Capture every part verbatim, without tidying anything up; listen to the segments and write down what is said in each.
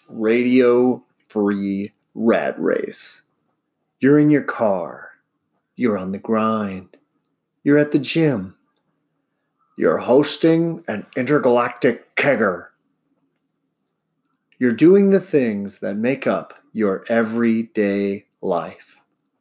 radio-free rat race. You're in your car. You're on the grind. You're at the gym. You're hosting an intergalactic kegger. You're doing the things that make up your everyday life.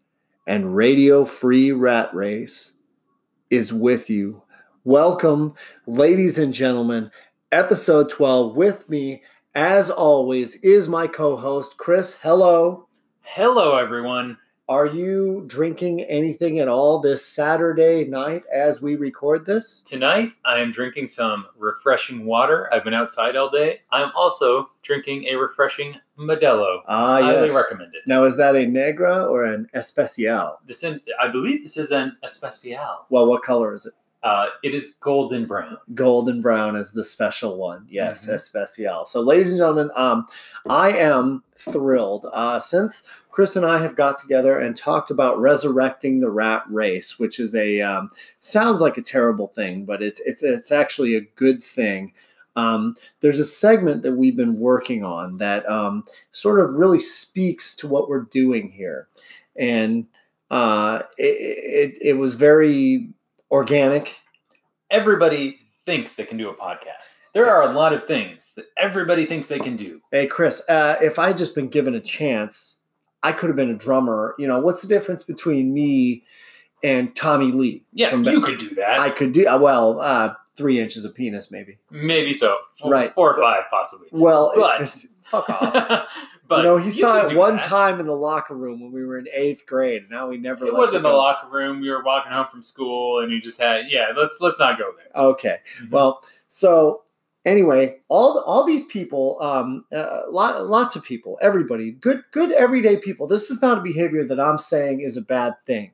And Radio-Free Rat Race is with you. Welcome, ladies and gentlemen, episode twelve. With me, as always, is my co-host, Chris. Hello. Hello, everyone. Are you drinking anything at all this Saturday night as we record this? Tonight, I am drinking some refreshing water. I've been outside all day. I'm also drinking a refreshing Modelo. Ah, Highly yes. recommend it. Now, is that a Negra or an Especial? This, in, I believe this is an Especial. Well, what color is it? Uh, it is golden brown. Golden brown is the special one. Yes, Mm-hmm. Especial. So, ladies and gentlemen, um, I am thrilled. Uh, since Chris and I have got together and talked about resurrecting the rat race, which is a um, sounds like a terrible thing, but it's it's it's actually a good thing. Um, there's a segment that we've been working on that um, sort of really speaks to what we're doing here, and uh, it, it it was very organic. Everybody thinks they can do a podcast. There are a lot of things that everybody thinks they can do. Hey, Chris, uh, if I'd just been given a chance, I could have been a drummer. You know, what's the difference between me and Tommy Lee? Yeah, from you Ba- could do that. I could do, well, uh, three inches of penis, maybe. Maybe so. Four, Right. Four or five, possibly. Well, But- it's, fuck off. But you know, he saw could it do one that. time in the locker room when we were in eighth grade. And now we never It let was it in the go. locker room. We were walking home from school, and you just had yeah. Let's let's not go there. Okay. Well, so anyway, all all these people, um, uh, lot, lots of people, everybody, good good everyday people. This is not a behavior that I'm saying is a bad thing.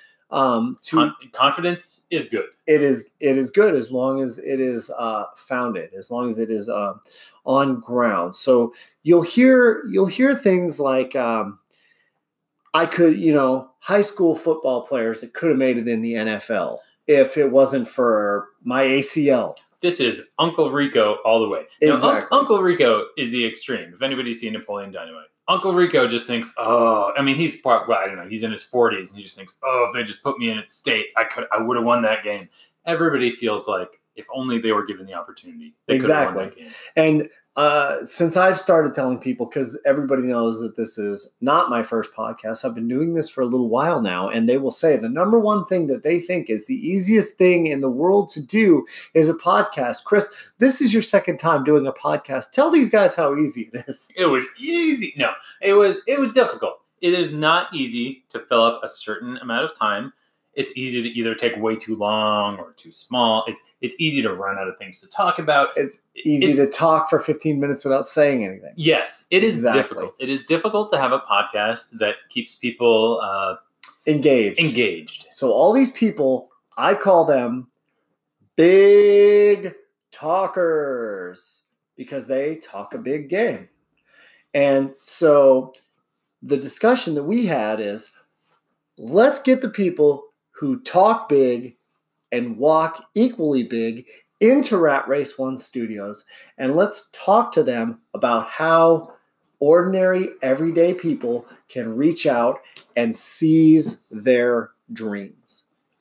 Um, to Con- confidence is good. it is it is good as long as it is uh, founded, as long as it is uh, on ground. So you'll hear you'll hear things like um, I could, you know, high school football players that could have made it in the N F L if it wasn't for my A C L. This is Uncle Rico all the way. Now, Exactly. Un- Uncle Rico is the extreme. If anybody's seen Napoleon Dynamite, Uncle Rico just thinks, oh, I mean, he's part, well, I don't know, he's in his forties, and he just thinks, oh, if they just put me in at state, I could, I would have won that game. Everybody feels like if only they were given the opportunity, they could have won that game. And uh, since I've started telling people, because everybody knows that this is not my first podcast, I've been doing this for a little while now, and they will say the number one thing that they think is the easiest thing in the world to do is a podcast. Chris, this is your second time doing a podcast. Tell these guys how easy it is. It was easy. No, it was it was difficult. It is not easy to fill up a certain amount of time. It's easy to either take way too long or too small. It's it's easy to run out of things to talk about. It's easy It's- to talk for fifteen minutes without saying anything. Yes, it is Exactly. difficult. It is difficult to have a podcast that keeps people uh, Engaged. engaged. So all these people, I call them big talkers because they talk a big game. And so the discussion that we had is, let's get the people who talk big and walk equally big into Rat Race One Studios, and let's talk to them about how ordinary, everyday people can reach out and seize their dreams.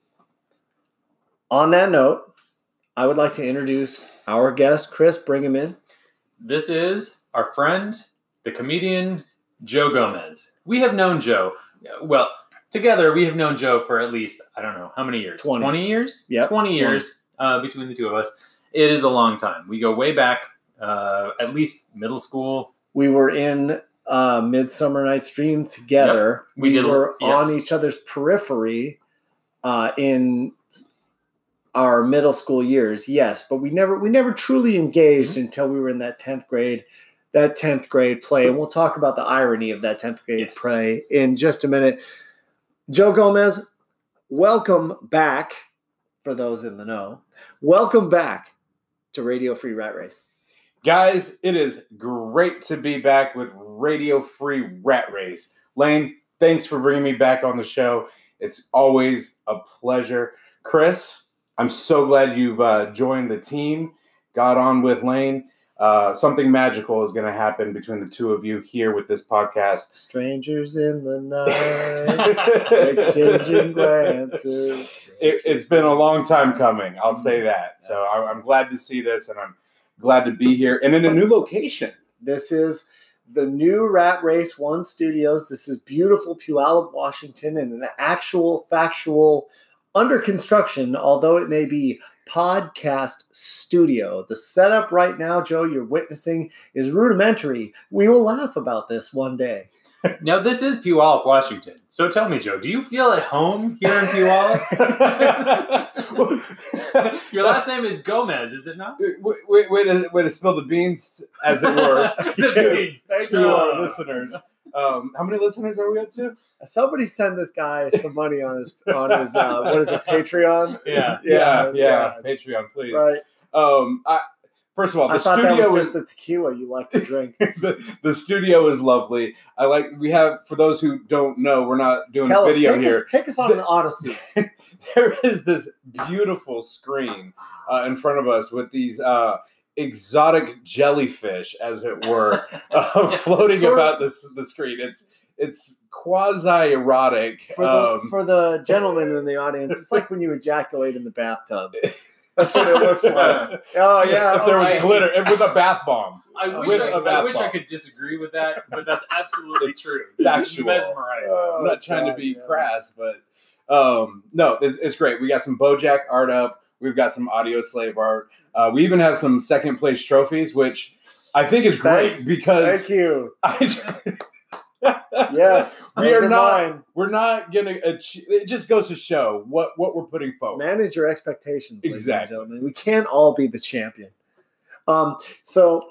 On that note, I would like to introduce our guest, Chris. Bring him in. This is our friend, the comedian Joe Gomez. We have known Joe, well, together we have known Joe for at least, I don't know, how many years? twenty. twenty years? Yep, twenty twenty. years uh, between the two of us. It is a long time. We go way back, uh, at least middle school. We were in uh, Midsummer Night's Dream together. Yep, we we did- were yes. on each other's periphery uh, in our middle school years, yes, but we never we never truly engaged Mm-hmm. until we were in that tenth grade, that tenth grade play, and we'll talk about the irony of that tenth grade Yes. play in just a minute. Joe Gomez, welcome back. For those in the know, welcome back to Radio Free Rat Race. Guys, it is great to be back with Radio Free Rat Race. Lane, thanks for bringing me back on the show. It's always a pleasure. Chris, I'm so glad you've uh, joined the team, got on with Lane. Uh, something magical is going to happen between the two of you here with this podcast. Strangers in the night, exchanging glances. It, it's been a long time coming. I'll say that. So I, I'm glad to see this, and I'm glad to be here and in a new location. This is the new Rat Race One Studios. This is beautiful Puyallup, Washington, and an actual, factual, under construction, although it may be podcast studio. The setup right now, Joe, you're witnessing is rudimentary. We will laugh about this one day. Now, this is Puyallup, Washington. So tell me, Joe, do you feel at home here in Puyallup? Your last name is Gomez, is it not? Wait, wait, way, to, way to spill the beans, as it were, The beans. to, to our listeners. Um, how many listeners are we up to? Somebody send this guy some money on his on his uh, what is it, Patreon? Yeah. Yeah, yeah, yeah. Patreon, please. Right. Um, I, first of all, the I thought studio that was is just the tequila you like to drink. the, the studio is lovely. I like. We have, for those who don't know, we're not doing Tell a us, video take here. us, take us on an odyssey. There is this beautiful screen uh, in front of us with these uh, exotic jellyfish, as it were, uh, floating Sort of- about this the screen. It's it's quasi erotic. For the, Um, for the gentlemen in the audience, it's like when you ejaculate in the bathtub. That's what it looks like. Oh yeah, if there was I- glitter, and with a bath bomb. I wish, With I, a I, bath wish I bomb. could disagree with that, but that's absolutely It's true. This is factual. mesmerizing. Oh, I'm not trying God, to be yeah. crass, but um, no, it's, it's great. We got some BoJack art up. We've got some Audio Slave art. Uh, we even have some second place trophies, which I think is great Thanks. because Thank you. I, Yes, we those are not. mine. We're not gonna achieve. It just goes to show what what we're putting forward. Manage your expectations, ladies and Exactly. gentlemen. We can't all be the champion. Um, so,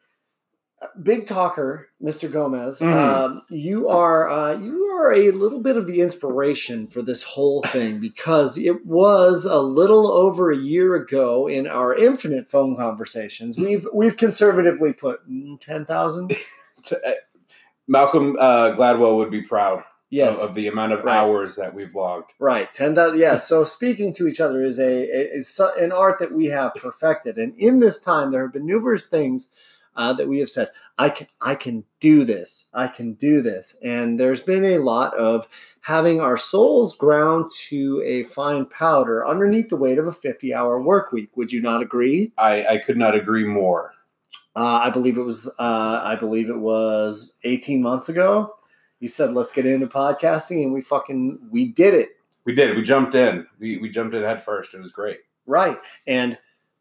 uh, big talker, Mister Gomez, Mhm. um, you are uh, you are a little bit of the inspiration for this whole thing because it was a little over a year ago in our infinite phone conversations. We've we've conservatively put mm, ten thousand. To- uh, Malcolm uh, Gladwell would be proud Yes, of, of the amount of Right. hours that we've logged. Right, ten thousand. Yeah, so speaking to each other is a is so- an art that we have perfected, and in this time there have been numerous things uh, that we have said. I can I can do this. I can do this, and there's been a lot of having our souls ground to a fine powder underneath the weight of a fifty-hour work week. Would you not agree? I, I could not agree more. Uh, I believe it was. Uh, I believe it was eighteen months ago. You said, "Let's get into podcasting," and we fucking we did it. We did. We jumped in. We we jumped in head first. It was great. Right. And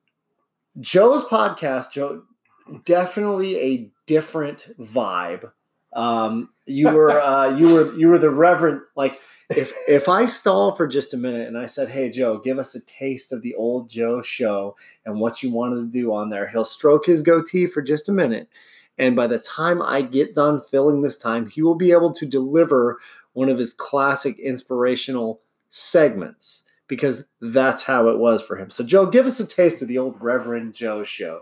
Joe's podcast, Joe, definitely a different vibe. Um, you were uh, you were you were the reverend. Like if if I stall for just a minute and I said, "Hey Joe, give us a taste of the old Joe show and what you wanted to do on there," he'll stroke his goatee for just a minute, and by the time I get done filling this time, he will be able to deliver one of his classic inspirational segments because that's how it was for him. So Joe, give us a taste of the old Reverend Joe show.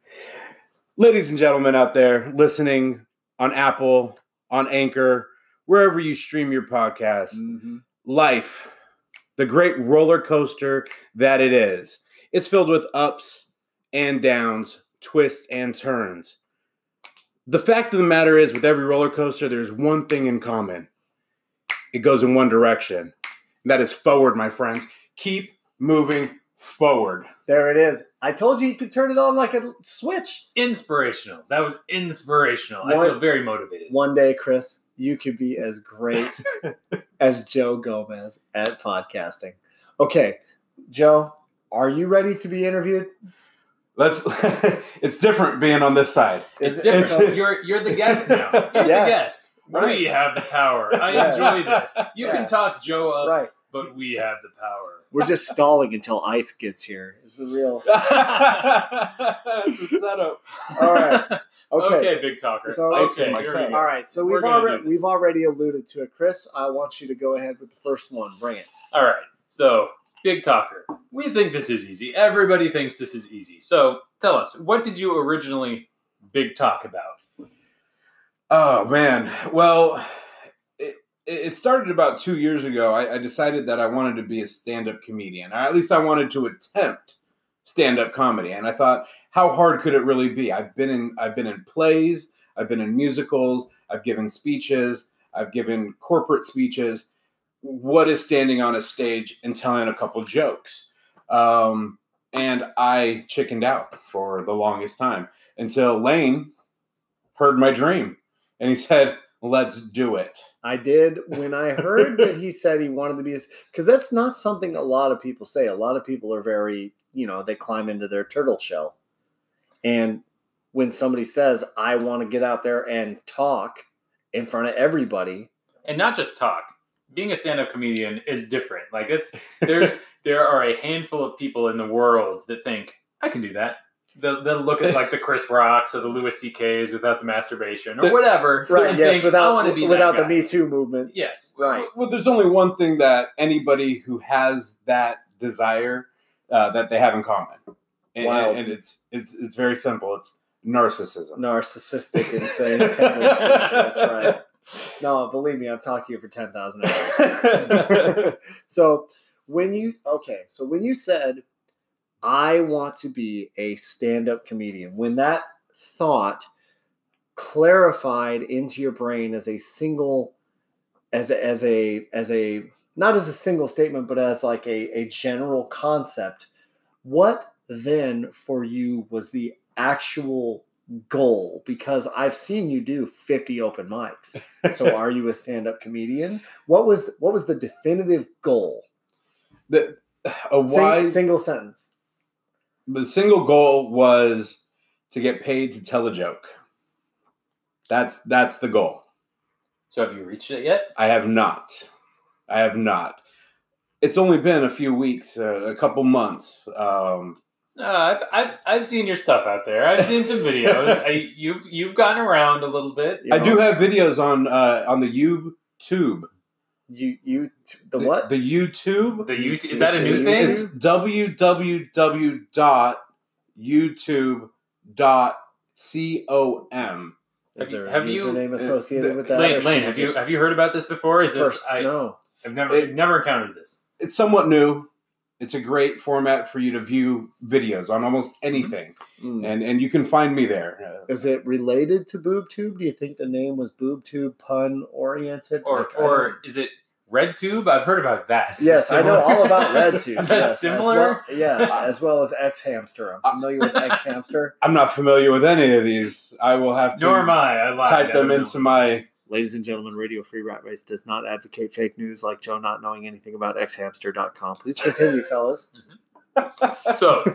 Ladies and gentlemen out there listening on Apple, on Anchor, wherever you stream your podcast, Mm-hmm. life, the great roller coaster that it is. It's filled with ups and downs, twists and turns. The fact of the matter is, with every roller coaster, there's one thing in common. It goes in one direction. And that is forward, my friends. Keep moving forward. There it is. I told you you could turn it on like a switch. Inspirational. That was inspirational. I What? feel very motivated. One day, Chris, you could be as great as Joe Gomez at podcasting. Okay, Joe, are you ready to be interviewed? Let's. It's different being on this side. It's Is- different. it's- you're you're the guest now. You're Yeah. the guest. Right. We have the power. I Yes. enjoy this. You Yeah. can talk Joe up, Right. but we have the power. We're just stalling until Ice gets here. It's the real. It's a setup. All right. Okay. Okay, big talker. So- Ice in okay, my here cup. we go. All right. So We're we've gonna already do this. we've already alluded to it, Chris. I want you to go ahead with the first one. Bring it. All right. So, big talker. We think this is easy. Everybody thinks this is easy. So, tell us, what did you originally big talk about? Oh man. Well, it, it started about two years ago. I, I decided that I wanted to be a stand-up comedian. Or at least I wanted to attempt stand-up comedy. And I thought, how hard could it really be? I've been in I've been in plays, I've been in musicals, I've given speeches, I've given corporate speeches. What is standing on a stage and telling a couple jokes? Um, and I chickened out for the longest time until Lane heard my dream and he said, let's do it. I did. When I heard that he said he wanted to be, because that's not something a lot of people say. A lot of people are very, you know, they climb into their turtle shell. And when somebody says, I want to get out there and talk in front of everybody. And not just talk. Being a stand-up comedian is different. Like it's there's there are a handful of people in the world that think, I can do that. They'll, they'll look at like the Chris Rocks or the Louis C K's without the masturbation or The- whatever. Right, and yes, think, without, I want to be without that the guy. Me Too movement. Yes. Right. Well, there's only one thing that anybody who has that desire uh, that they have in common. And, Wow. and it's it's it's very simple. It's narcissism. Narcissistic, insane tendencies. That's right. No, believe me, I've talked to you for ten thousand hours. So when you, okay, so when you said, I want to be a stand-up comedian, when that thought clarified into your brain as a single, as a, as a, as a, not as a single statement, but as like a, a general concept, what then for you was the actual goal? Because I've seen you do fifty open mics. So are you a stand-up comedian? What was what was the definitive goal? The, a Sing- wise, single sentence. the single goal was to get paid to tell a joke. That's that's the goal. So have you reached it yet? I have not. I have not. It's only been a few weeks, uh, a couple months. Um, No, I've, I've I've seen your stuff out there. I've seen some videos. I, you've you've gotten around a little bit. You I know, do have videos on uh, on the YouTube. you you the what? The YouTube. The YouTube is that a new It's- thing? It's w w w dot youtube dot com. Is there a have you- username associated uh, with that? or Lane, should Lane, we have you just- have you heard about this before? Is this first? I, No. I've never It- never encountered this. It's somewhat new. It's a great format for you to view videos on almost anything, Mm. and and you can find me there. Uh, Is it related to BoobTube? Do you think the name was BoobTube pun oriented? Or Like, I or don't- is it RedTube? I've heard about that. Is yes, it I know similar? all about RedTube. Is that yes, as similar? well- yeah, as well as X Hamster. I'm familiar with X Hamster. I'm not familiar with any of these. I will have to Nor am I. I lied. type I them don't into know. my. Ladies and gentlemen, Radio Free Rat Race does not advocate fake news like Joe not knowing anything about x hamster dot com. Please continue, fellas. So,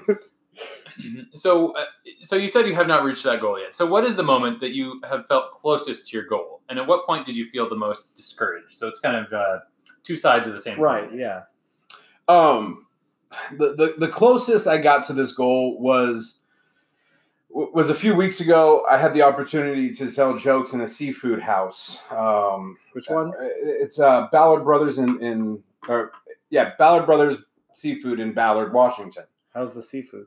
so, uh, so you said you have not reached that goal yet. So, what is the moment that you have felt closest to your goal, and at what point did you feel the most discouraged? So, it's kind of uh, two sides of the same. Right, coin. yeah. Um, the, the the closest I got to this goal was was a few weeks ago. I had the opportunity to tell jokes in a seafood house. Um, Which one? It's uh, Ballard Brothers in, in or yeah, Ballard Brothers Seafood in Ballard, Washington. How's the seafood?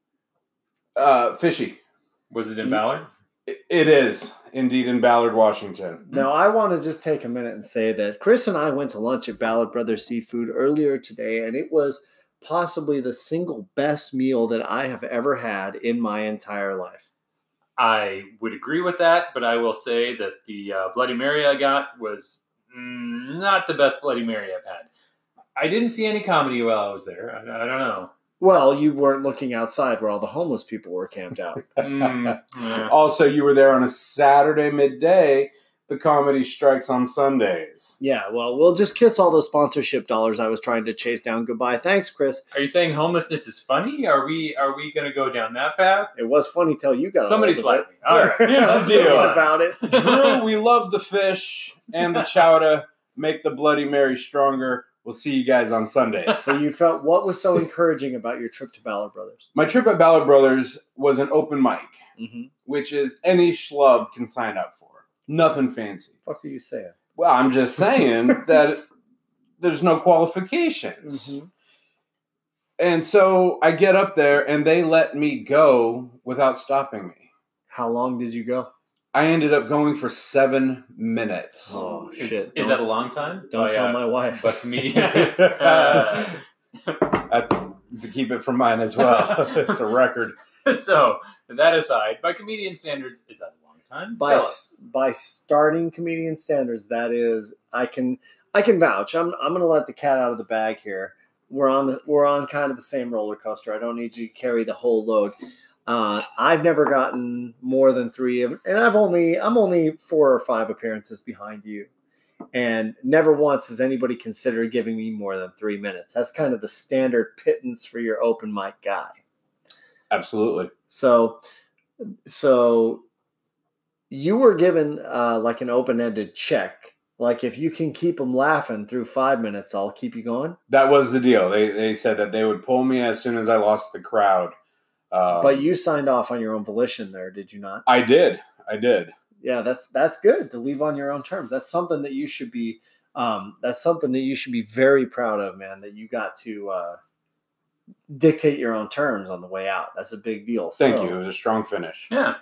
Uh, fishy. Was it in You- Ballard? It, it is indeed in Ballard, Washington. Now, I want to just take a minute and say that Chris and I went to lunch at Ballard Brothers Seafood earlier today, and it was possibly the single best meal that I have ever had in my entire life. I would agree with that, but I will say that the uh, Bloody Mary I got was mm, not the best Bloody Mary I've had. I didn't see any comedy while I was there. I, I don't know. Well, you weren't looking outside where all the homeless people were camped out. Mm, yeah. Also, you were there on a Saturday midday. The comedy strikes on Sundays. Yeah, well, we'll just kiss all those sponsorship dollars I was trying to chase down goodbye. Thanks, Chris. Are you saying homelessness is funny? Are we are we going to go down that path? It was funny till you got Somebody a hold slap of me. All right. Here's the Let's deal. forget about it. Drew, we love the fish and the chowder. Make the Bloody Mary stronger. We'll see you guys on Sunday. So you felt, what was so encouraging about your trip to Ballard Brothers? My trip at Ballard Brothers was an open mic, Mm-hmm. which is any schlub can sign up for. Nothing fancy. What are you saying? Well, I'm just saying that there's no qualifications. Mm-hmm. And so I get up there and they let me go without stopping me. How long did you go? I ended up going for seven minutes. Oh, Is, shit. is that a long time? Don't Oh, tell yeah. my wife. But comedian. uh, That's- to keep it from mine as well. It's a record. So, that aside, by comedian standards, is that a long time? By Tell s- us. by starting comedian standards, that is, I can I can vouch. I'm I'm gonna let the cat out of the bag here. We're on the we're on kind of the same roller coaster. I don't need you to carry the whole load. Uh, I've never gotten more than three, and I've only I'm only four or five appearances behind you, and never once has anybody considered giving me more than three minutes. That's kind of the standard pittance for your open mic guy. Absolutely. So, so you were given uh, like an open-ended check. Like if you can keep them laughing through five minutes, I'll keep you going. That was the deal. They they said that they would pull me as soon as I lost the crowd. Um, But you signed off on your own volition there, did you not? I did. I did. Yeah, that's that's good to leave on your own terms. That's something that you should be. Um, that's something that you should be very proud of, man. That you got to uh, dictate your own terms on the way out. That's a big deal. Thank So- you. It was a strong finish. Yeah.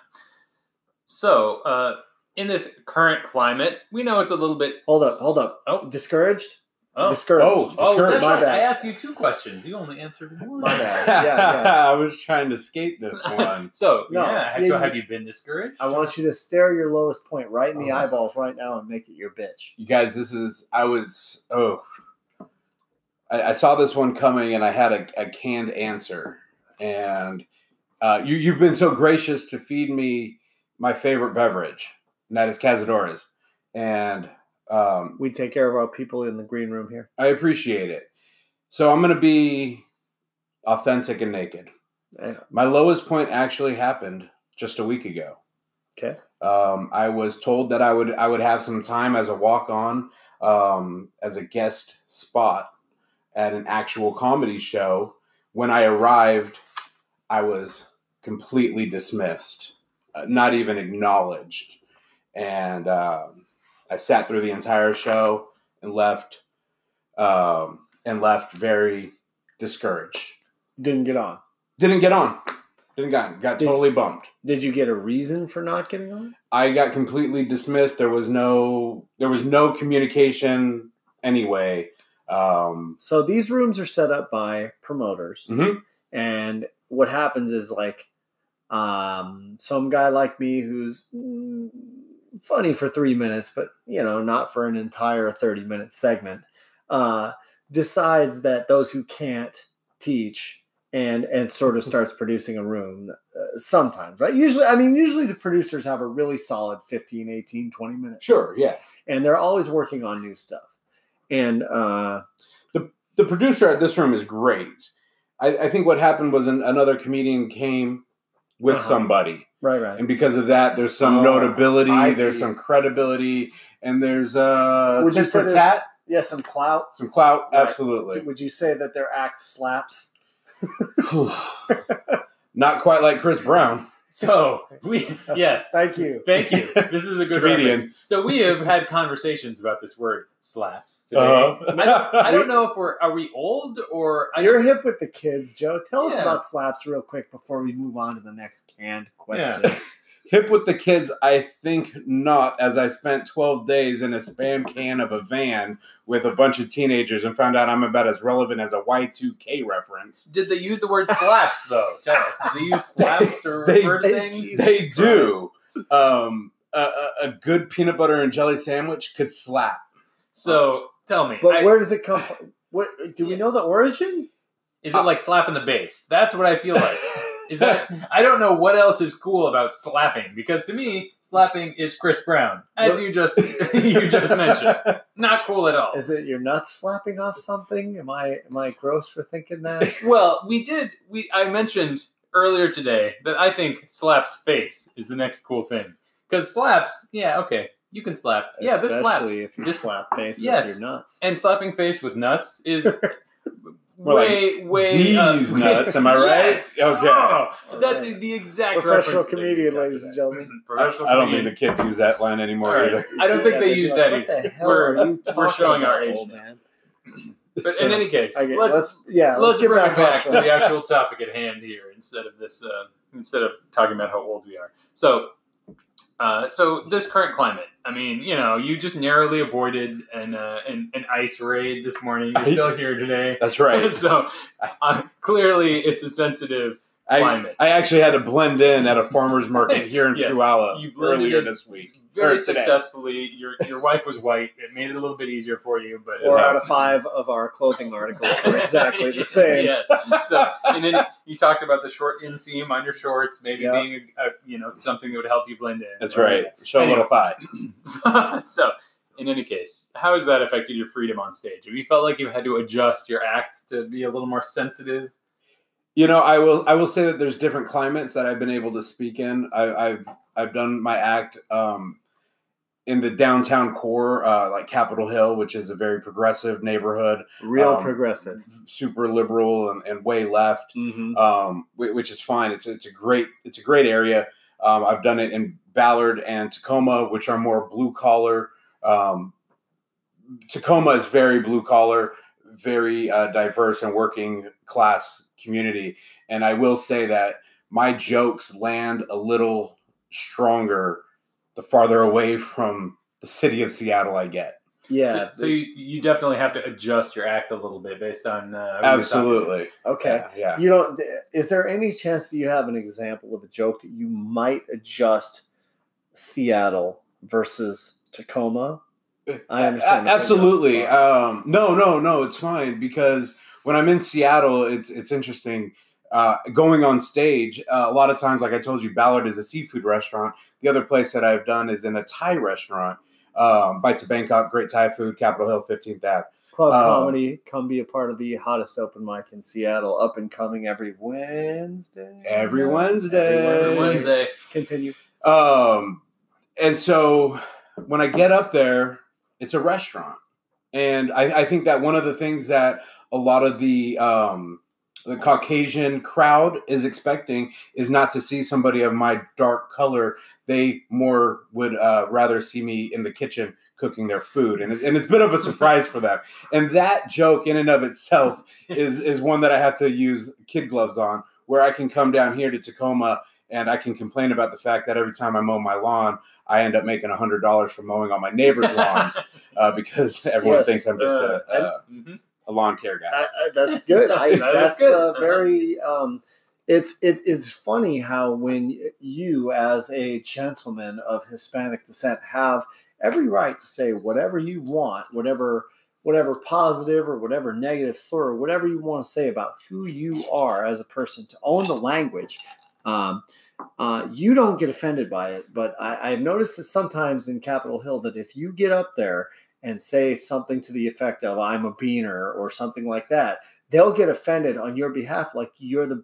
So, uh, in this current climate, we know it's a little bit. Hold up, hold up. Oh. Discouraged? Oh, Discouraged. Oh, oh discouraged. that's My right. bad. I asked you two questions. You only answered one. My bad. Yeah, yeah. I was trying to skate this one. So, No, yeah. yeah, So, you- have you been discouraged? I want you to stare your lowest point right in the Oh. eyeballs right now and make it your bitch. You guys, this is, I was, oh, I, I saw this one coming and I had a, a canned answer. And uh, you, you've been so gracious to feed me my favorite beverage, and that is Cazadores. And um, We take care of our people in the green room here. I appreciate it. So I'm going to be authentic and naked. Yeah. My lowest point actually happened just a week ago. Okay. Um, I was told that I would I would have some time as a walk-on, um, as a guest spot at an actual comedy show. When I arrived, I was completely dismissed, uh, not even acknowledged, and um, I sat through the entire show and left, um, and left very discouraged. Didn't get on. Didn't get on. Didn't got got Did- totally bumped. Did you get a reason for not getting on? I got completely dismissed. There was no there was no communication anyway. Um, So these rooms are set up by promoters. mhm. And what happens is like um, some guy like me who's mm, funny for three minutes, but you know, not for an entire thirty minute segment, uh, decides that those who can't teach and and sort of starts producing a room uh, sometimes, right? Usually, I mean, usually the producers have a really solid fifteen, eighteen, twenty minutes. Sure, yeah. And they're always working on new stuff. And uh, The producer at this room is great. I, I think what happened was an, another comedian came with Uh-huh. somebody. right, right. And because of that, there's some Oh, notability, I there's see. some credibility, and there's uh, Would you tit say for there's- tat, Yeah, some clout. some clout. Right. Absolutely. Would you say that their act slaps? Not quite like Chris Brown. So, we, yes. Thank you. Thank you. This is a good Comedian. reference. So we have had conversations about this word slaps today. Uh-huh. I, don't, I don't know if we're are we old or I You're just- hip with the kids, Joe. Tell us Yeah. about slaps real quick before we move on to the next canned question. Hip with the kids, I think not, as I spent twelve days in a spam can of a van with a bunch of teenagers and found out I'm about as relevant as a Y two K reference. Did they use the word slaps though? Tell us. Did they use slaps to They- refer to they- things? They do. Um, a, a, a good peanut butter and jelly sandwich could slap. So tell me, But I- where does it come from? What do we Yeah. know the origin? is it like slapping the bass? That's what I feel like. Is that I don't know what else is cool about slapping because to me, slapping is Chris Brown, as What- you just you just mentioned. Not cool at all. Is it your nuts slapping off something? Am I am I gross for thinking that? Well, we did. We I mentioned earlier today that I think slaps face is the next cool thing because slaps, yeah, okay, you can slap, yeah, this slaps, Especially if you This- slap face yes. with your nuts. and slapping face with nuts is More like way way D's uh, nuts, am I right? Yes. Okay. Oh, that's Alright. the exact Professional reference they comedian, use after ladies and that. gentlemen. I, Professional I don't think comedian. the kids use that line anymore All right. either. I don't think Yeah, they they'd be use like, that What either. the hell We're- are you we're talking showing our about, age old now. man? But So, in any case, I get, let's let's, yeah, let's, let's get bring back, it back on to track. the actual topic at hand here instead of this uh, instead of talking about how old we are. So, uh, so this current climate. I mean, you know, you just narrowly avoided an uh, an, an ice raid this morning. You're still here today. That's right. So, uh, clearly it's a sensitive I, climate. I actually had to blend in at a farmer's market here in Yes, Puyallup you blended earlier in this week. very or today. successfully. Your your wife was white. It made it a little bit easier for you, but Four it out helped. of five of our clothing articles are exactly the same. Yes. So, and then you talked about the short inseam on your shorts, maybe Yeah. being a, a you know something that would help you blend in. That's right. Show Anyway. a little thigh. So, in any case, how has that affected your freedom on stage? Have you felt like you had to adjust your act to be a little more sensitive? You know, I will. I will say that there's different climates that I've been able to speak in. I, I've I've done my act um, in the downtown core, uh, like Capitol Hill, which is a very progressive neighborhood, Real Um, progressive. super liberal and, and way left, Mm-hmm. um, whi- which is fine. It's it's a great it's a great area. Um, I've done it in Ballard and Tacoma, which are more blue collar. Um, Tacoma is very blue collar, very uh, diverse and working class community. And I will say that my jokes land a little stronger the farther away from the city of Seattle I get. Yeah. So, so you, you definitely have to adjust your act a little bit based on uh, who you're talking Absolutely. okay. Yeah, yeah. You know, is there any chance that you have an example of a joke that you might adjust Seattle versus Tacoma? I understand. A- absolutely. Um, no, no, no. It's fine because when I'm in Seattle, it's it's interesting. Uh, going on stage, uh, a lot of times, like I told you, Ballard is a seafood restaurant. The other place that I've done is in a Thai restaurant. Um, Bites of Bangkok, great Thai food, Capitol Hill, fifteenth Avenue. Club um, Comedy, come be a part of the hottest open mic in Seattle, up and coming every Wednesday. Every Wednesday. Every about. Wednesday. Continue. Um, and so when I get up there, it's a restaurant. And I, I think that one of the things that a lot of the um, the Caucasian crowd is expecting is not to see somebody of my dark color. They more would uh, rather see me in the kitchen cooking their food. And it's, and it's a bit of a surprise for them. And that joke in and of itself is, is one that I have to use kid gloves on, where I can come down here to Tacoma and I can complain about the fact that every time I mow my lawn, I end up making one hundred dollars for mowing all my neighbors' lawns uh, because everyone Yes, thinks I'm just uh, a, a, Mm-hmm. a lawn care guy. I, I, that's good. I, That is that's good. Uh, very. Um, it's it, it's funny how when you, as a gentleman of Hispanic descent, have every right to say whatever you want, whatever whatever positive or whatever negative slur, whatever you want to say about who you are as a person, to own the language. Um, uh, you don't get offended by it, but I, I've noticed that sometimes in Capitol Hill that if you get up there and say something to the effect of "I'm a beaner" or something like that, they'll get offended on your behalf, like you're the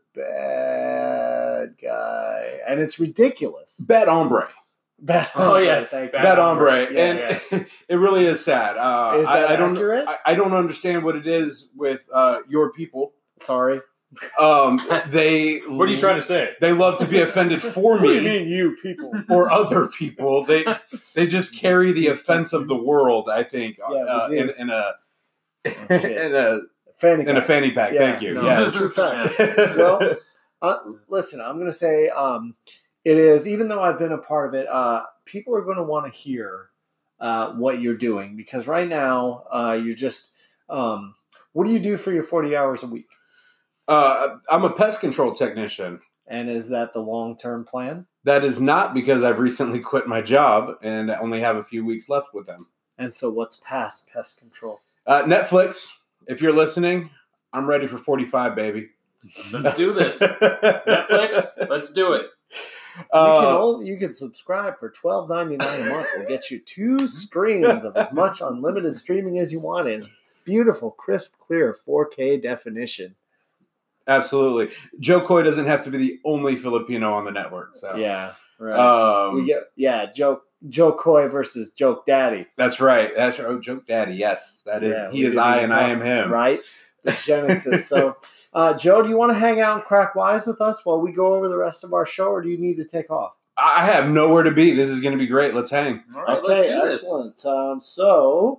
bad guy, and it's ridiculous. Bad hombre. Bad. Oh, yes. thank you. Bad Bad hombre. Yeah, and yes. it really is sad. Uh, Is that I, I don't, accurate? I, I don't understand what it is with uh, your people. Sorry. Um, they What are you trying to say? They love to be offended for What do you me mean, you people? or other people. They they just carry the offense of the world. I think Yeah, we uh, do. in, in a Oh, shit. in a Fanny in a pack. fanny pack. Yeah, Thank you. no, Yes. it's a true fact. Well, uh, listen, I'm going to say um, it is, even though I've been a part of it, uh, people are going to want to hear uh, what you're doing, because right now uh, you're just, um, what do you do for your forty hours a week? Uh, I'm a pest control technician. And is that the long-term plan? That is not because I've recently quit my job and only have a few weeks left with them. And so what's past pest control? Uh, Netflix, if you're listening, I'm ready for forty-five, baby. Let's do this. Netflix, let's do it. You can Uh, only, you can subscribe for twelve ninety-nine a month and get you two screens of as much unlimited streaming as you want in beautiful, crisp, clear four K definition. absolutely. Joe Coy doesn't have to be the only Filipino on the network. So Yeah, right. um, we get yeah, Joe Joe Coy versus Joke Daddy, that's right. That's right. Oh, Joke Daddy. Yes, that is. Yeah, he we is didn't I, even and I talk- am him. right? The Genesis. So, uh, Joe, do you want to hang out and crack wise with us while we go over the rest of our show, or do you need to take off? I have nowhere to be. This is going to be great. Let's hang. All right, Okay, let's do this. excellent. Um, so,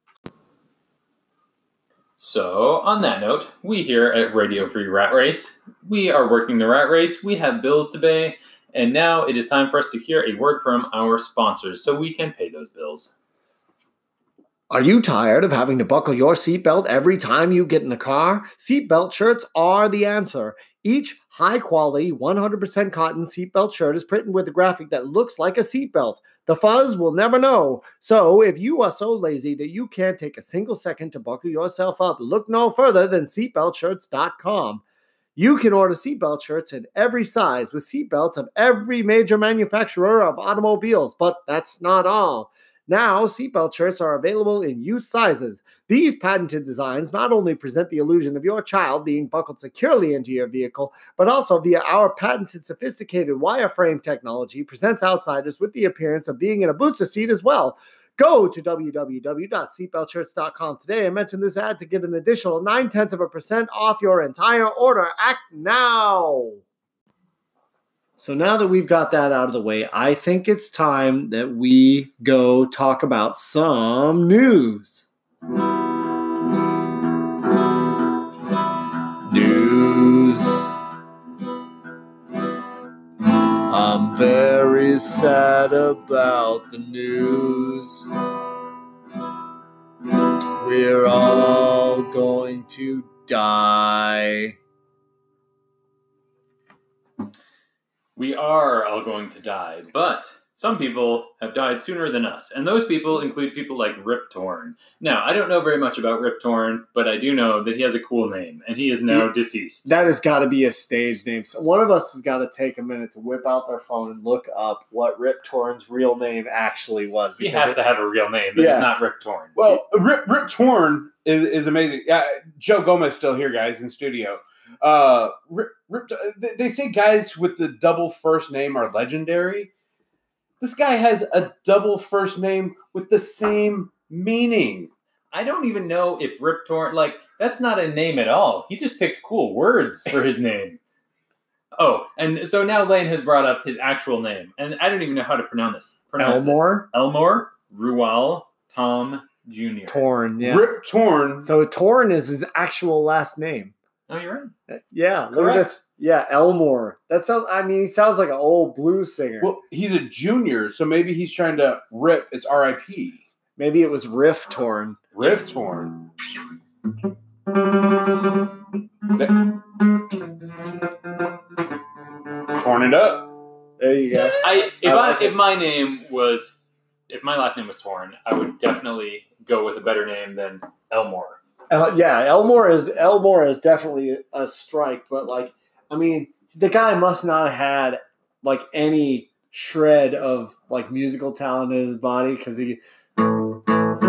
So, on that note, we here at Radio Free Rat Race, we are working the rat race. We have bills to pay, and now it is time for us to hear a word from our sponsors so we can pay those bills. Are you tired of having to buckle your seatbelt every time you get in the car? Seatbelt shirts are the answer. Each high-quality, one hundred percent cotton seatbelt shirt is printed with a graphic that looks like a seatbelt. The fuzz will never know. So if you are so lazy that you can't take a single second to buckle yourself up, look no further than seatbelt shirts dot com. You can order seatbelt shirts in every size with seatbelts of every major manufacturer of automobiles, but that's not all. Now, seatbelt shirts are available in youth sizes. These patented designs not only present the illusion of your child being buckled securely into your vehicle, but also via our patented sophisticated wireframe technology presents outsiders with the appearance of being in a booster seat as well. Go to w w w dot seatbelt shirts dot com today and mention this ad to get an additional nine tenths of a percent off your entire order. Act now! So now that we've got that out of the way, I think it's time that we go talk about some news. News. I'm very sad about the news. We're all going to die. We are all going to die, but some people have died sooner than us, and those people include people like Rip Torn. Now, I don't know very much about Rip Torn, but I do know that he has a cool name, and he is now Yeah. deceased. That has got to be a stage name. So one of us has got to take a minute to whip out their phone and look up what Rip Torn's real name actually was. He has it- to have a real name, but Yeah. he's not Rip Torn. Well, Rip, Rip Torn is, is amazing. Yeah, Joe Gomez still here, guys, in studio. Uh, Rip, Rip, they- they say guys with the double first name are legendary. This guy has a double first name with the same meaning. I don't even know if Rip Torn, like, that's not a name at all. He just picked cool words for his name. Oh, and so now Lane has brought up his actual name, and I don't even know how to pronounce this. Pronounce this. Elmore Elmore Rual Tom Junior Torn. Yeah. Rip Torn. So Torn is his actual last name. Oh, you're right. Yeah. Look at Correct. this. Yeah, Elmore. That sounds. I mean, he sounds like an old blues singer. Well, he's a junior, so maybe he's trying to rip. It's R I P. Maybe it was Riff Torn. Rip Torn. Torn it up. There you go. I if I I, like it. if my name was if my last name was Torn, I would definitely go with a better name than Elmore. Uh, yeah, Elmore is Elmore is definitely a strike, but like, I mean, the guy must not have had like any shred of like musical talent in his body because he, Right.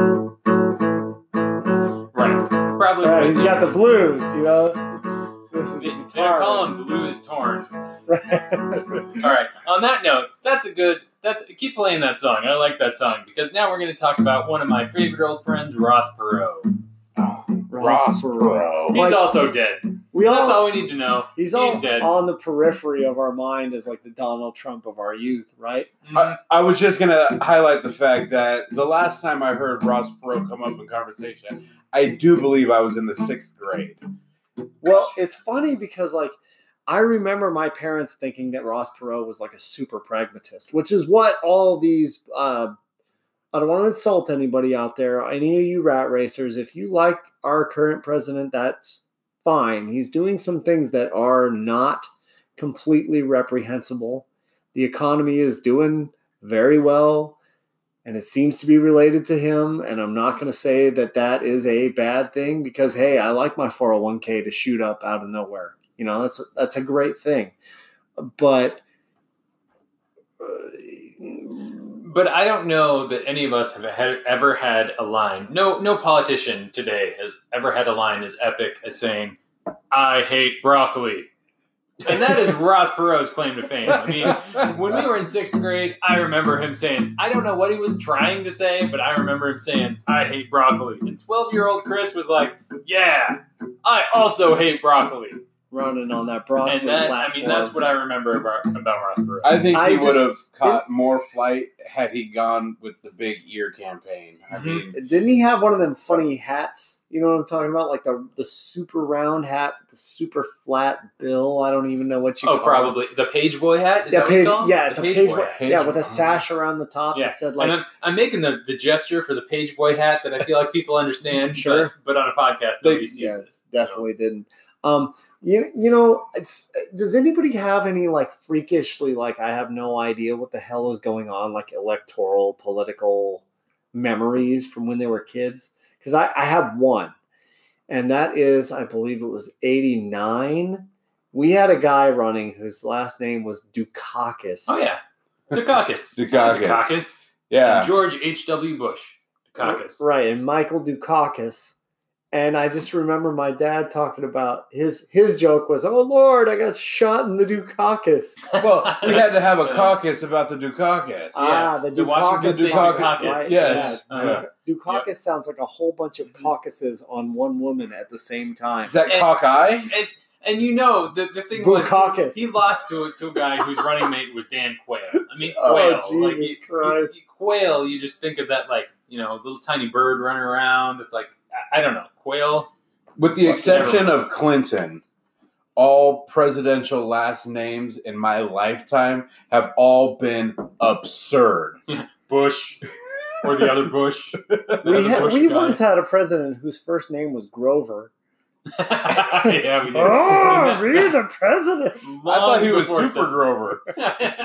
Probably. uh, he's got the blues, you know. This is They, a they guitar. call him Blues Torn. Right. All right. On that note, that's a good. That's keep playing that song. I like that song because now we're going to talk about one of my favorite old friends, Ross Perot. Ross Perot. He's Like, also dead. we That's all, all we need to know. he's all he's dead. on the periphery of our mind as like the Donald Trump of our youth, right? I, I was just going to highlight the fact that the last time I heard Ross Perot come up in conversation, I do believe I was in the sixth grade. Well, it's funny because like I remember my parents thinking that Ross Perot was like a super pragmatist, which is what all these uh, I don't want to insult anybody out there, any of you rat racers. If you like our current president, that's fine. He's doing some things that are not completely reprehensible. The economy is doing very well, and it seems to be related to him. And I'm not going to say that that is a bad thing because, hey, I like my four oh one k to shoot up out of nowhere. You know, that's that's a great thing. But uh, But I don't know that any of us have had, ever had a line. No, no politician today has ever had a line as epic as saying, "I hate broccoli," and that is Ross Perot's claim to fame. I mean, when we were in sixth grade, I remember him saying, I don't know what he was trying to say, but I remember him saying, "I hate broccoli," and twelve-year-old Chris was like, "Yeah, I also hate broccoli." running on that Broadway And that, platform. I mean, that's what I remember about, about Ross Perot. I think I he just- would have caught more flight had he gone with the big ear campaign. I Mhm. mean, Didn't he have one of them funny hats? You know what I'm talking about? Like the the super round hat, with the super flat bill. I don't even know what you Oh, call probably the Page Boy hat. Is it. Yeah, that what you page, call 'em? yeah, The it's a page boy. hat. Page Yeah, with a boy. sash around the top Yeah, that said like. and I'm, I'm making the, the gesture for the Page Boy hat that I feel like people understand. Sure. but, but on a podcast, They- nobody sees yeah, this. Definitely didn't. Um, you you know, it's does anybody have any like freakishly like I have no idea what the hell is going on like electoral political memories from when they were kids? Because I, I have one, and that is I believe it was eighty-nine. We had a guy running whose last name was Dukakis. Oh yeah, Dukakis. Dukakis. Dukakis. yeah. And George H W. Bush. Dukakis. Right, and Michael Dukakis. And I just remember my dad talking about his his joke was, "Oh Lord, I got shot in the Dukakis." Well, we had to have a caucus about the Dukakis. Ah, the the Washington Dukakis. State Dukakis. Dukakis. Right, Yes. yeah. Uh-huh. Duk- Dukakis sounds like a whole bunch of caucuses on one woman at the same time. Is that And- cockeye? And and you know the, the thing was Dukakis. he, he lost to a, to a guy whose running mate was Dan Quayle. I mean Oh, Quayle, Jesus like you, Christ. you- Quayle, you just think of that like you know little tiny bird running around with like I, I don't know Quayle. With the exception of Clinton, all presidential last names in my lifetime have all been absurd. Bush or the other Bush. The We other had, Bush we guy. once had a president whose first name was Grover. yeah, we did. Oh, me, the president. I thought he was Long Super before Grover.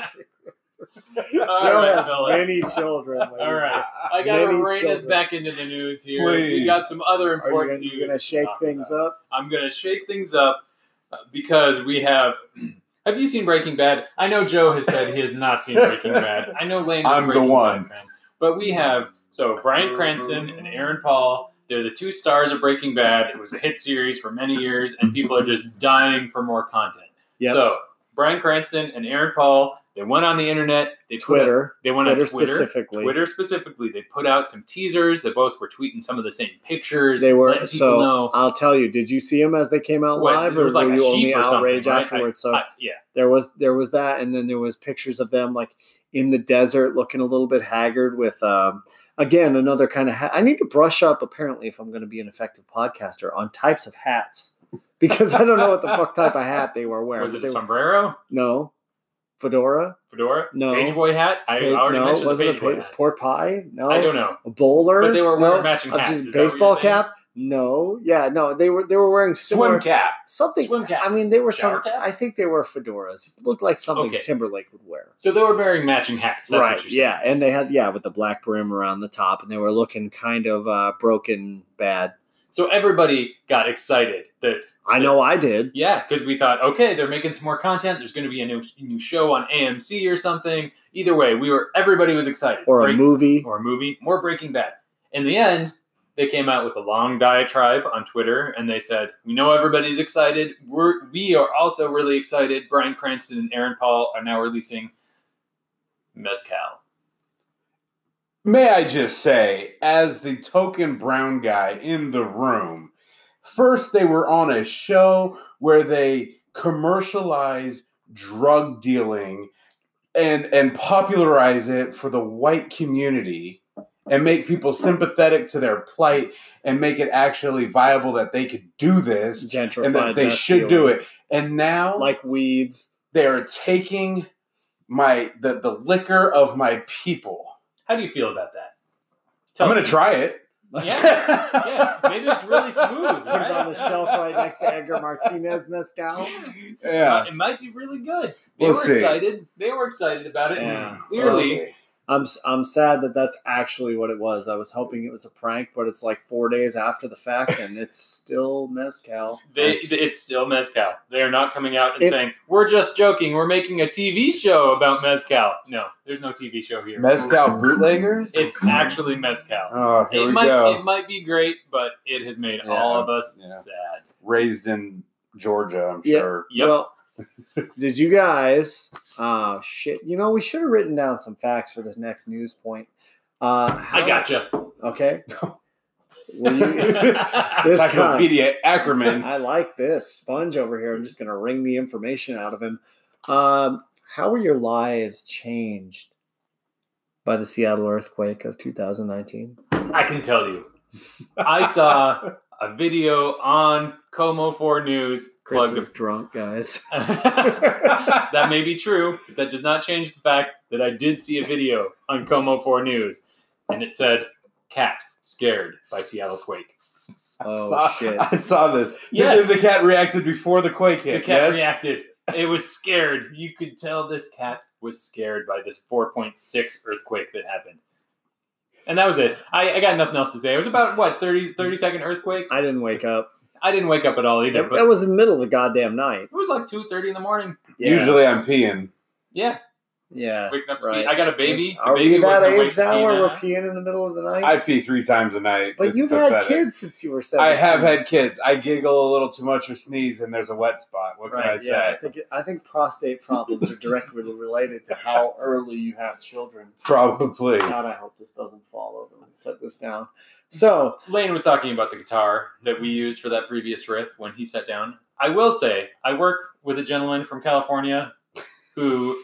All Joe right, has fellas. many children. ladies All right. and I got to Many rein us children. back into the news here. Please. We got some other Are you important gonna, news. you gonna to shake talk things about. up? I'm going to shake things up uh, because we have. Have you seen Breaking Bad? I know Joe has said he has not seen Breaking Bad. I know Lane is a I'm the Breaking one. Bad fan. But we have, so Bryan Cranston and Aaron Paul, they're the two stars of Breaking Bad. It was a hit series for many years, and people are just dying for more content. Yep. So Bryan Cranston and Aaron Paul, they went on the internet. They put out- Twitter. they went Twitter on Twitter specifically. Twitter specifically. They put out some teasers. They both were tweeting some of the same pictures. They were letting people so. know. I'll tell you. Did you see them as they came out What, live, there or was like were a you only sheep or something, outraged right? afterwards? I- so I- yeah. there was there was that, and then there was pictures of them like in the desert, looking a little bit haggard. With um, again another kind of. Ha- I need to brush up apparently if I'm going to be an effective podcaster on types of hats because I don't know what the fuck type of hat they were wearing. Was but it they a were- sombrero? no fedora? Fedora? No. Page boy hat? I Page- already no, mentioned the wasn't page a boy pa- hat. pork pie. No, I don't know. a bowler. But they were wearing no? matching A hats, just is that what you're baseball saying? cap. No, yeah, no, they were they were wearing similar Swim cap. something. Swim caps. I mean, they were Shower some. caps? I think they were fedoras. It looked like something Okay. Timberlake would wear. So they were wearing matching hats. That's right? what you're saying. Yeah, and they had yeah with the black brim around the top, and they were looking kind of uh, broken bad. So everybody got excited that I know I did. yeah, because we thought, okay, they're making some more content. There's going to be a new new show on A M C or something. Either way, we were everybody was excited. Or a Break- movie. or a movie, more Breaking Bad. In the end, they came out with a long diatribe on Twitter, and they said, "We know everybody's excited. We're we are also really excited. Bryan Cranston and Aaron Paul are now releasing Mezcal." May I just say, as the token brown guy in the room, first they were on a show where they commercialize drug dealing and and popularize it for the white community and make people sympathetic to their plight and make it actually viable that they could do this Gentrified. and that they meth should do dealing. it. And now Like weeds. they are taking my the, the liquor of my people. How do you feel about that? I'm going me. to try it. Yeah, yeah. Maybe it's really smooth. Put it on the shelf right next to Edgar Martinez mezcal. Yeah. It might be really good. They We'll were see. excited. They were excited about it. Yeah, Clearly, we'll see. I'm I'm sad that that's actually what it was. I was hoping it was a prank, but it's like four days after the fact, and it's still mezcal. They, That's- it's still mezcal. They are not coming out and It- saying, "We're just joking. We're making a T V show about mezcal." No, there's no T V show here. Mezcal bootleggers? It's actually mezcal. Oh, here It we might go. it might be great, but it has made Yeah, all of us yeah. sad. Raised in Georgia, I'm Yeah. sure. Yep. Well, did you guys? Oh shit! You know we should have written down some facts for this next news point. Uh, how- I gotcha. Okay. Will you, this guy, Encyclopedia Ackerman. I like this. Sponge over here. I'm just going to wring the information out of him. Um, how were your lives changed by the Seattle earthquake of two thousand nineteen? I can tell you. I saw a video on Como four News. Chris is drunk, guys. That may be true, but that does not change the fact that I did see a video on Como four News, and it said, "Cat scared by Seattle quake." Oh, I saw, shit. I saw this. Yes. The cat reacted before the quake hit. The cat yes? reacted. It was scared. You could tell this cat was scared by this four point six earthquake that happened. And that was it. I, I got nothing else to say. It was about, what, thirty, thirty second earthquake? I didn't wake up. I didn't wake up at all either. That, But that was in the middle of the goddamn night. it was like two thirty in the morning. Yeah. Usually I'm peeing. Yeah. Yeah. Waking up to right. pee. I got a baby. It's- The Are baby we that wasn't awake age to now pee where we're now. peeing in the middle of the night? I pee three times a night. but It's you've pathetic. had kids since you were seventeen. I have had kids. I giggle a little too much or sneeze, and there's a wet spot. What can Right, I say? yeah. I think I think prostate problems are directly related to how early you have children. Probably. God, I hope this doesn't fall over. Let me set this down. So, Lane was talking about the guitar that we used for that previous riff when he sat down. I will say, I work with a gentleman from California who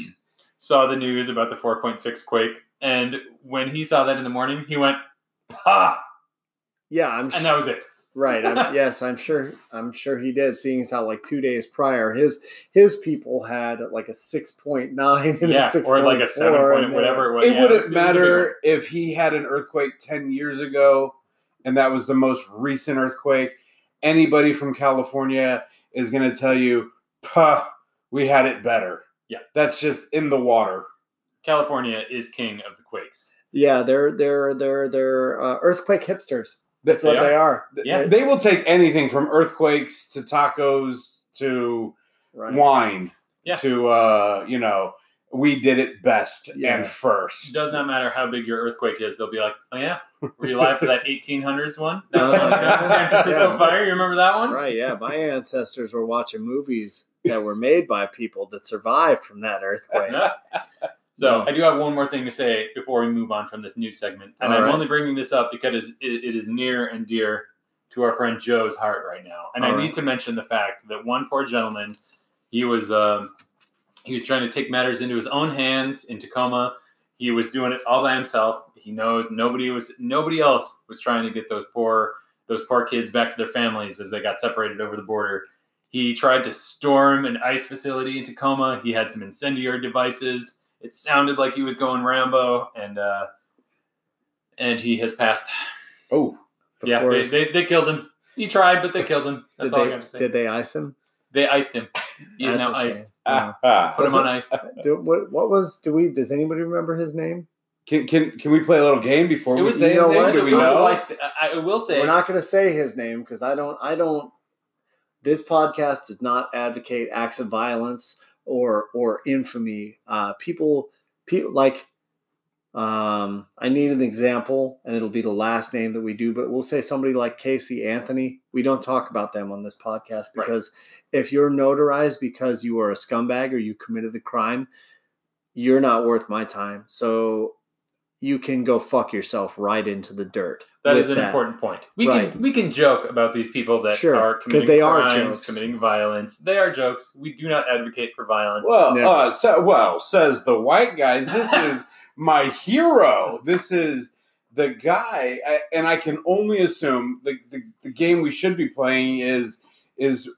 saw the news about the four point six quake, and when he saw that in the morning, he went, "Ha!" yeah, I'm And sure. that was it. Right. I'm, yes, I'm sure. I'm sure he did. Seeing as how like two days prior, his his people had like a six point nine and Yeah, a six or like a seven point whatever it was. It Yeah, wouldn't was- was a big matter if he had an earthquake ten years ago, and that was the most recent earthquake. Anybody from California is going to tell you, "Puh, we had it better." Yeah. That's just in the water. California is king of the quakes. Yeah, they're they're they're they're uh, earthquake hipsters. That's They what are. they are. Yeah. They will take anything from earthquakes to tacos to Right. wine Yeah. to, uh, you know, we did it best Yeah. and first. It does not matter how big your earthquake is. They'll be like, "Oh yeah, were you alive for that eighteen hundreds one? That one that got the San Francisco Yeah. fire? You remember that one?" Right. Yeah. My ancestors were watching movies that were made by people that survived from that earthquake. So No. I do have one more thing to say before we move on from this news segment, and All I'm right. only bringing this up because it, it is near and dear to our friend Joe's heart right now. And All I right. need to mention the fact that one poor gentleman, he was um, he was trying to take matters into his own hands in Tacoma. He was doing it all by himself. He knows nobody was nobody else was trying to get those poor those poor kids back to their families as they got separated over the border. He tried to storm an ICE facility in Tacoma. He had some incendiary devices. It sounded like he was going Rambo, and uh, and he has passed. Oh, Yeah, Before- they, they, they killed him. He tried, but they killed him. That's did all they, I got to say. Did they ice him? They iced him. He is That's now a shame. iced. Yeah. ah, Put him Was on it- ice. Do, what, what was? Do we? Does anybody remember his name? Can, can can we play a little game before It we was, say you know his name? what? Do it we was a know? lice- I, I will say. We're not going to say his name because I don't. I don't. This podcast does not advocate acts of violence or or infamy. Uh, people, people like. Um, I need an example, and it'll be the last name that we do. But we'll say somebody like Casey Anthony. We don't talk about them on this podcast Right. because if you're notarized because you are a scumbag or you committed the crime, you're not worth my time. So you can go fuck yourself right into the dirt. That with is an that. important point. We Right. can we can joke about these people that Sure, are 'cause committing they are crimes, jokes. committing violence. They are jokes. We do not advocate for violence. Well, Never. uh, so, well, says the white guys. This is my hero. This is the guy, I, and I can only assume the, the the game we should be playing is is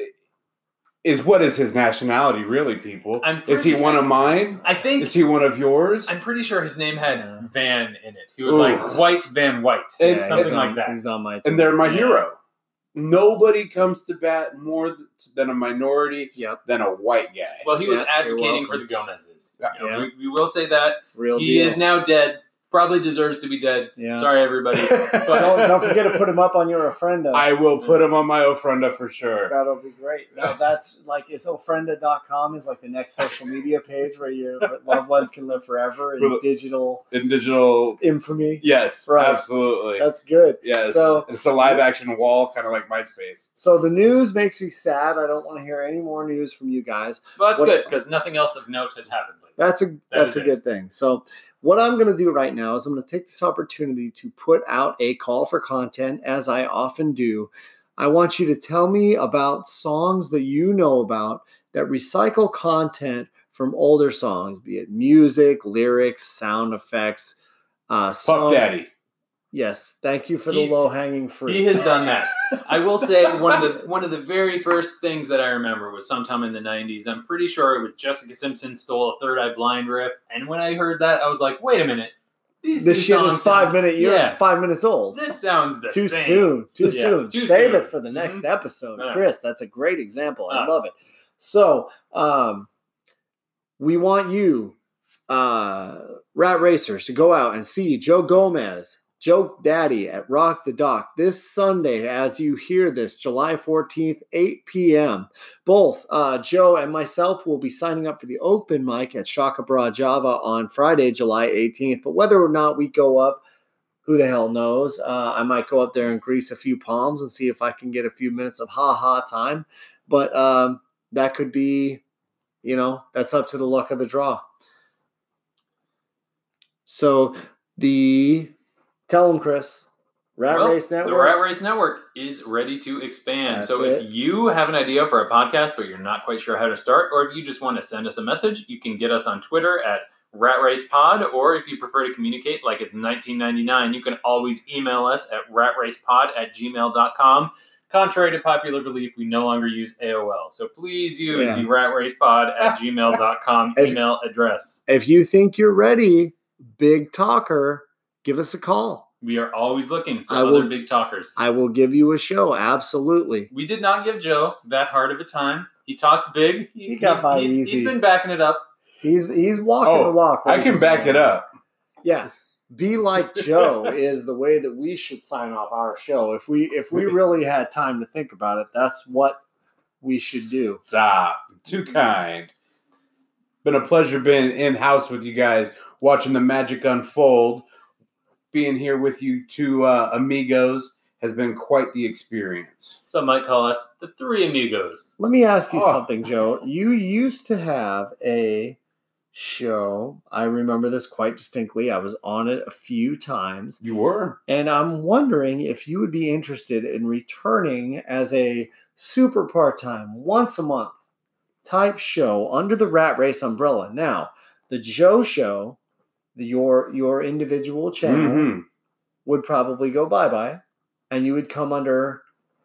is what is his nationality, really, people? I'm Is he pretty- one of mine? I think Is he one of yours? I'm pretty sure his name had Yeah. Van in it. He was Ooh. like White Van White, And- Yeah, something he's like on- that. He's on my team. And they're my Yeah. hero. Nobody comes to bat more than a minority Yep. than a white guy. Well, he was Yeah, you're advocating for welcome. the Gomez's. Yeah. You know, Yeah. we, we will say that Real he deal. is now dead. Probably deserves to be dead. Yeah. Sorry, everybody. Don't, don't forget to put him up on your Ofrenda. I will put him on my Ofrenda for sure. That'll be great. No, that's like it's ofrenda dot com is like the next social media page where your loved ones can live forever in For the- digital In digital, infamy. yes, Right. absolutely. That's good. Yes, So- it's a live action wall, kind of like MySpace. So the news makes me sad. I don't want to hear any more news from you guys. Well, that's What- good because nothing else of note has happened lately. That's a that's is a it. good thing. So what I'm going to do right now is I'm going to take this opportunity to put out a call for content, as I often do. I want you to tell me about songs that you know about that recycle content from older songs, be it music, lyrics, sound effects. Uh, Puff song- Daddy. Yes, thank you for He's- the low-hanging fruit. He has done that. I will say one of the one of the very first things that I remember was sometime in the nineties. I'm pretty sure it was Jessica Simpson Stole a Third Eye Blind riff, and when I heard that, I was like, "Wait a minute, these This two shit songs is five sound- minute. You're yeah, five minutes old. this sounds the Too same." soon. Too Yeah, soon. too Save soon. it for the next Mhm. episode, Yeah. Chris. That's a great example. I Ah. love it. So, um, we want you, uh, Rat Racers, to go out and see Joe Gomez, Joe Daddy at Rock the Dock this Sunday. As you hear this, July fourteenth, eight p.m. Both uh, Joe and myself will be signing up for the open mic at Shaka Bra Java on Friday, July eighteenth. But whether or not we go up, who the hell knows? Uh, I might go up there and grease a few palms and see if I can get a few minutes of ha-ha time. But um, that could be, you know, that's up to the luck of the draw. So the, tell them, Chris, Rat Well, Race Network. The Rat Race Network is ready to expand. That's so it. if you have an idea for a podcast but you're not quite sure how to start, or if you just want to send us a message, you can get us on Twitter at Rat Race Pod, or if you prefer to communicate like it's nineteen ninety-nine, you can always email us at ratracepod at gmail dot com. Contrary to popular belief, we no longer use A O L. So please use Yeah. the ratracepod at gmail dot com If- email address. If you think you're ready, big talker, give us a call. We are always looking for I other will- big talkers. I will give you a show. Absolutely. We did not give Joe that hard of a time. He talked big. He got by he's, easy. He's been backing it up. He's he's walking Oh, the walk. I ladies can and back it gentlemen. up. Yeah. Be like Joe is the way that we should sign off our show. If we if we really had time to think about it, that's what we should do. Stop. Too kind. Been a pleasure being in house with you guys, watching the magic unfold. Being here with you two uh, amigos has been quite the experience. Some might call us the Three Amigos. Let me ask you Oh. something, Joe. You used to have a show. I remember this quite distinctly. I was on it a few times. You were. And I'm wondering if you would be interested in returning as a super part-time, once a month type show under the Rat Race umbrella. Now, the Joe Show, the, your your individual channel, Mm-hmm. would probably go bye-bye, and you would come under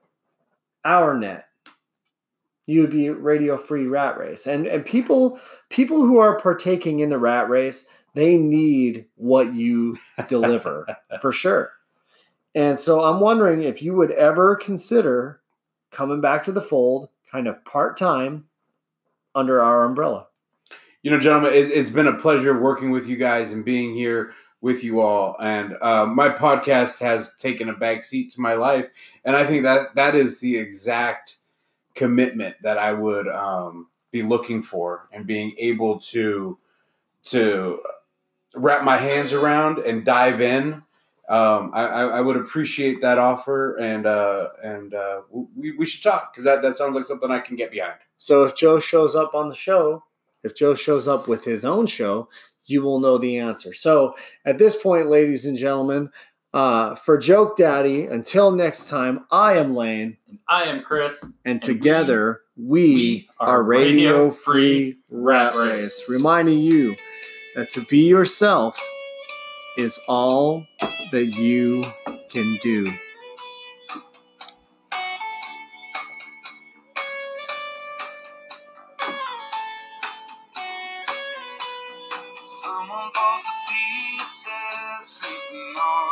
our net. You would be Radio Free Rat Race. And and people people who are partaking in the Rat Race, they need what you deliver for sure. And so I'm wondering if you would ever consider coming back to the fold, kind of part-time, under our umbrella. You know, gentlemen, it, it's been a pleasure working with you guys and being here with you all. And uh, my podcast has taken a back seat to my life. And I think that that is the exact commitment that I would um, be looking for, and being able to to wrap my hands around and dive in. Um, I, I, I would appreciate that offer, and uh, and uh, we, we should talk, because that, that sounds like something I can get behind. So if Joe shows up on the show, if Joe shows up with his own show, you will know the answer. So at this point, ladies and gentlemen, uh, for Joke Daddy, until next time, I am Lane, And I am Chris. and, And together we, we are are Radio Radio Free Free Rat Rat Race, Race. reminding you that to be yourself is all that you can do. Someone falls to pieces, sleeping on